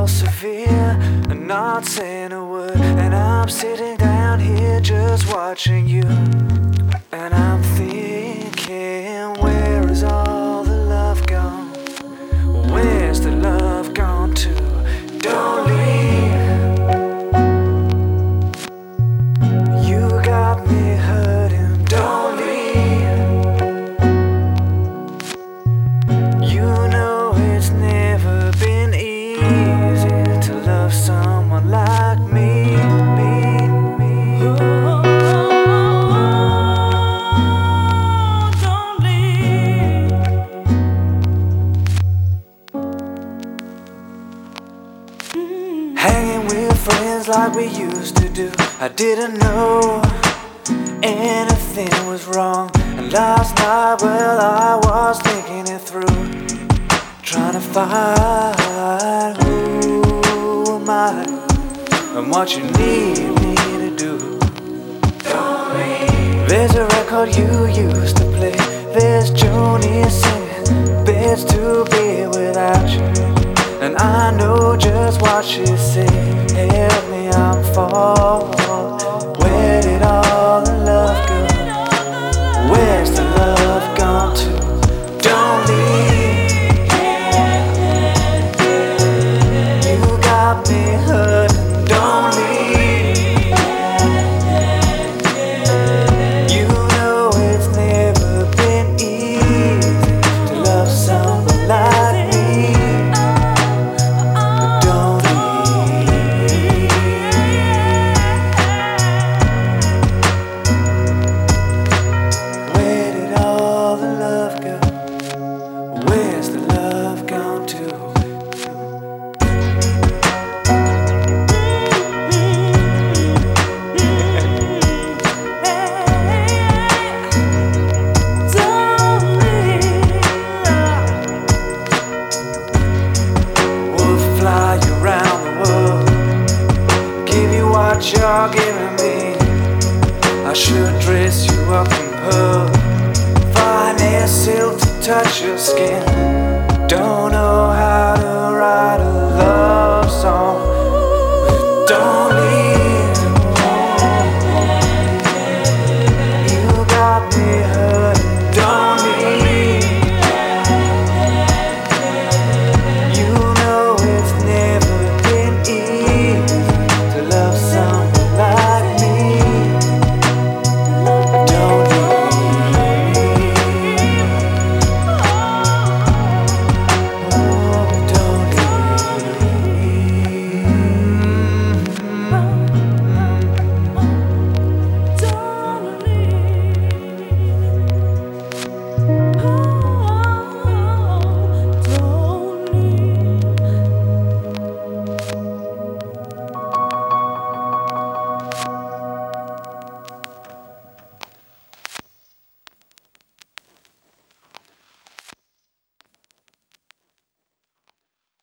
all severe, and not saying a word. And I'm sitting down here just watching you, and I'm thinking, where is all the love gone? Where's the love gone to? Don't leave. You got me hurting. Don't leave. You know it's never been easy to love someone like me. Don't leave. Hanging with friends like we used to do. I didn't know anything was wrong. And last night, well, I was thinking it through, trying to find who am I and what you need me to do. There's a record you used to play. There's Joni singing Beds to Be Without You. And I know just what she said. Help me, I'm falling. Where did all the love go? Where's the love gone to? Don't leave. You got me hurting. Don't leave. You know it's never been easy to love someone like me. But don't leave. Where did all the love go? Where's the love gone to? We'll fly you around the world, give you what you're giving me. I should dress you up in pearl, finest silk to touch your skin. Don't know